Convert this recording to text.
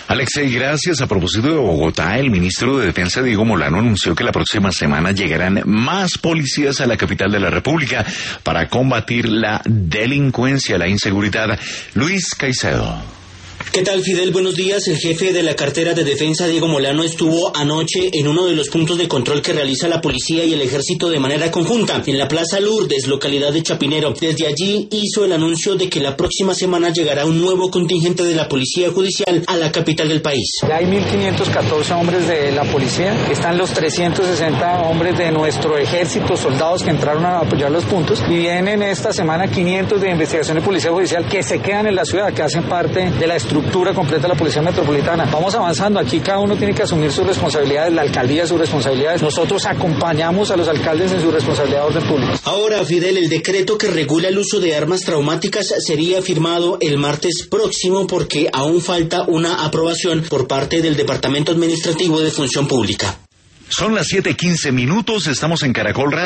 Alexei, gracias. A propósito de Bogotá, el ministro de Defensa, Diego Molano, anunció que la próxima semana llegarán más policías a la capital de la República para combatir la delincuencia, la inseguridad. Luis Caicedo. ¿Qué tal, Fidel? Buenos días. El jefe de la cartera de defensa, Diego Molano, estuvo anoche en uno de los puntos de control que realiza la policía y el ejército de manera conjunta, en la Plaza Lourdes, localidad de Chapinero. Desde allí hizo el anuncio de que la próxima semana llegará un nuevo contingente de la Policía Judicial a la capital del país. Ya hay 1.514 hombres de la policía, están los 360 hombres de nuestro ejército, soldados que entraron a apoyar los puntos, y vienen esta semana 500 de investigación de Policía Judicial que se quedan en la ciudad, que hacen parte de la estructura completa de la Policía Metropolitana. Vamos avanzando, aquí cada uno tiene que asumir sus responsabilidades, la alcaldía sus responsabilidades, nosotros acompañamos a los alcaldes en su responsabilidad de orden público. Ahora, Fidel, el decreto que regula el uso de armas traumáticas sería firmado el martes próximo porque aún falta una aprobación por parte del Departamento Administrativo de Función Pública. Son las 7:15, estamos en Caracol Radio.